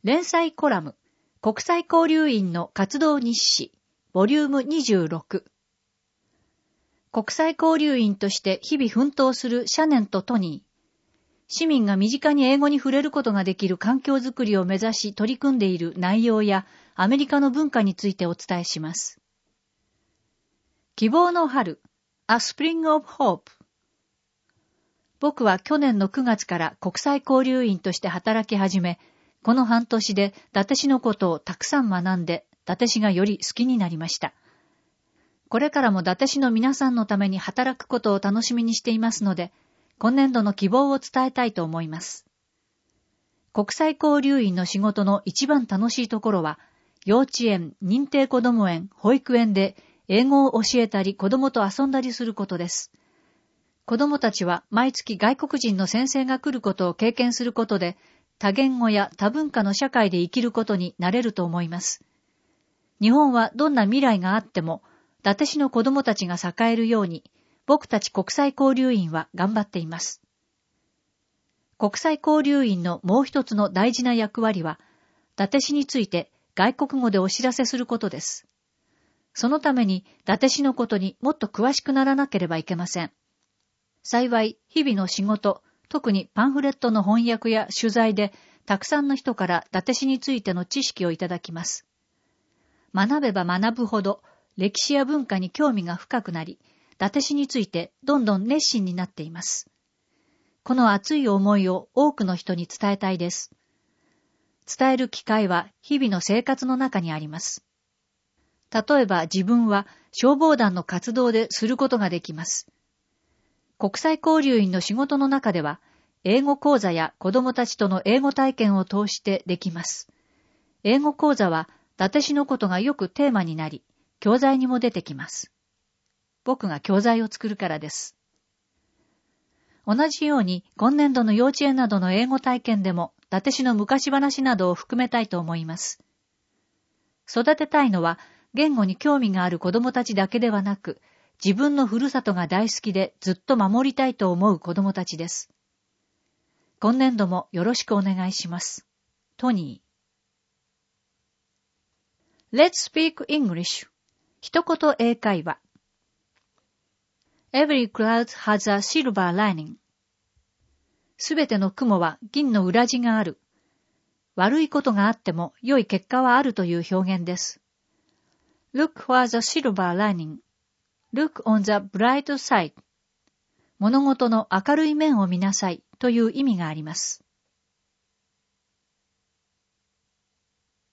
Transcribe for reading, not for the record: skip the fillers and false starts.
連載コラム、国際交流員の活動日誌、ボリューム26。国際交流員として日々奮闘するシャネンとトニー。市民が身近に英語に触れることができる環境づくりを目指し取り組んでいる内容やアメリカの文化についてお伝えします。希望の春、A Spring of Hope。僕は去年の9月から国際交流員として働き始め、この半年で伊達市のことをたくさん学んで、伊達市がより好きになりました。これからも伊達市の皆さんのために働くことを楽しみにしていますので、今年度の希望を伝えたいと思います。国際交流員の仕事の一番楽しいところは、幼稚園、認定こども園、保育園で英語を教えたり子供と遊んだりすることです。子供たちは毎月外国人の先生が来ることを経験することで、多言語や多文化の社会で生きることになれると思います。日本はどんな未来があっても、伊達市の子供たちが栄えるように、僕たち国際交流員は頑張っています。国際交流員のもう一つの大事な役割は、伊達市について外国語でお知らせすることです。そのために伊達市のことにもっと詳しくならなければいけません。幸い、日々の仕事、特にパンフレットの翻訳や取材で、たくさんの人から伊達市についての知識をいただきます。学べば学ぶほど、歴史や文化に興味が深くなり、伊達市についてどんどん熱心になっています。この熱い思いを多くの人に伝えたいです。伝える機会は日々の生活の中にあります。例えば自分は消防団の活動ですることができます。国際交流員の仕事の中では、英語講座や子供たちとの英語体験を通してできます。英語講座は伊達市のことがよくテーマになり、教材にも出てきます。僕が教材を作るからです。同じように今年度の幼稚園などの英語体験でも伊達市の昔話などを含めたいと思います。育てたいのは言語に興味がある子供たちだけではなく、自分のふるさとが大好きでずっと守りたいと思う子供たちです。今年度もよろしくお願いします。トニー。Let's speak English. 一言英会話。Every cloud has a silver lining. すべての雲は銀の裏地がある。悪いことがあっても良い結果はあるという表現です。Look for the silver lining.Look on the bright side. 物事の明るい面を見なさいという意味があります。